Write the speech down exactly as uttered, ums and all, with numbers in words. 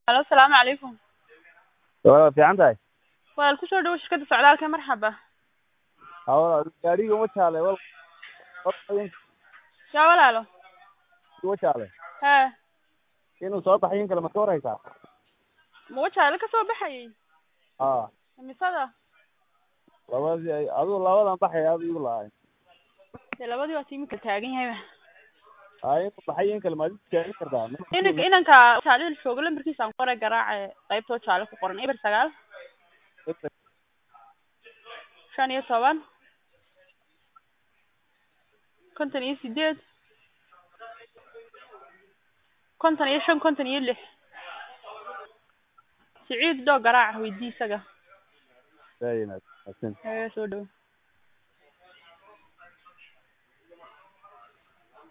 Halo, salaamu calaykum. waa fiican tahay. Walaal ku soo dhawo shirkadda socdaalka marxaba. Hawa gaariga uma jaalay wal Yaa walaalo. uma jaalay Haa, inuu soo baxayin kale ma ka waraysaa? ma wajaale ka soo baxayay? haa Misada? labadii ay adigu labadan baxay aad igu lahaay. Dee labadii waa tiimi kala taagan yahay. ay inuu baxayin kale ma idin sheegi kartaa? Inanka inanka jaalil shoogo lambarkiisa aan qoray garaaca qaybtoo jaale ku qoran eber sagaal shan iyo toban konton iyo sideed konton iyo shan konton iyo lix Siciid doo garaaca weydii isaga. Sayna asin Ee soo dhawo.